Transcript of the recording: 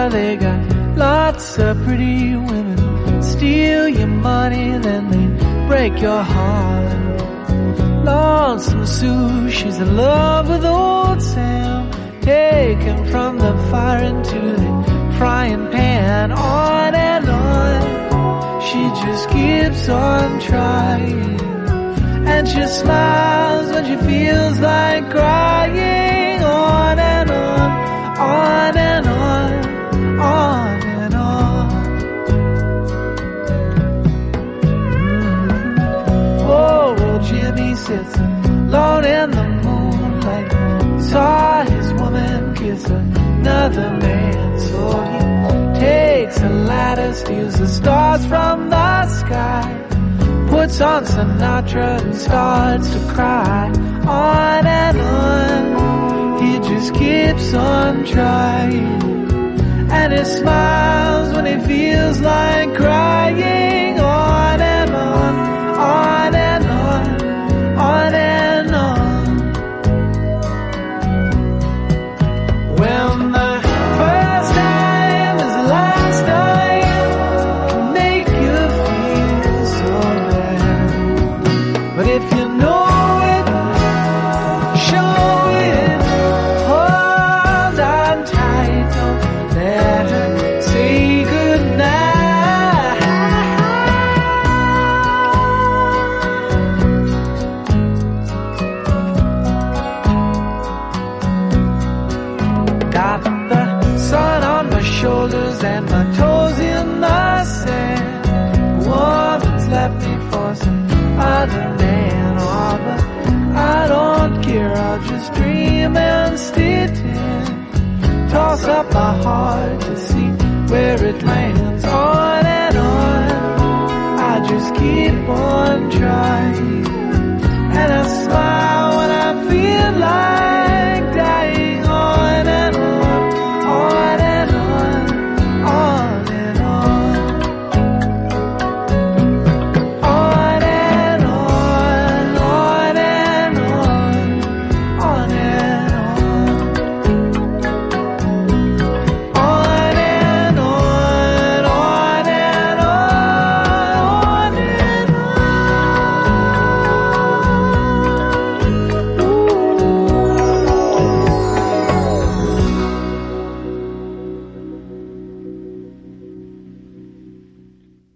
Yeah, they got lots of pretty women, steal your money, then they break your heart. Lonesome Sue, she's in love with old Sam, taken from the fire into the frying pan. On and on, she just keeps on trying, and she smiles when she feels like crying. On and on, on and on, on and on. Oh, well, Jimmy sits alone in the moonlight. He saw his woman kiss another man, so he takes a ladder, steals the stars from the sky, puts on Sinatra and starts to cry. On and on, he just keeps on trying, and he smiles when he feels like crying. On and on, on and on, on and on. When the first time is the last time, can make you feel so bad. But if you know it, show it, hold on tight, don't let her say goodnight. Got the sun on my shoulders and my toes in the sand. Woman's left me for some other man. Oh, but I don't care, I'll just dream and stay tin. Toss up my heart to see where it lands. On and on, I just keep on trying.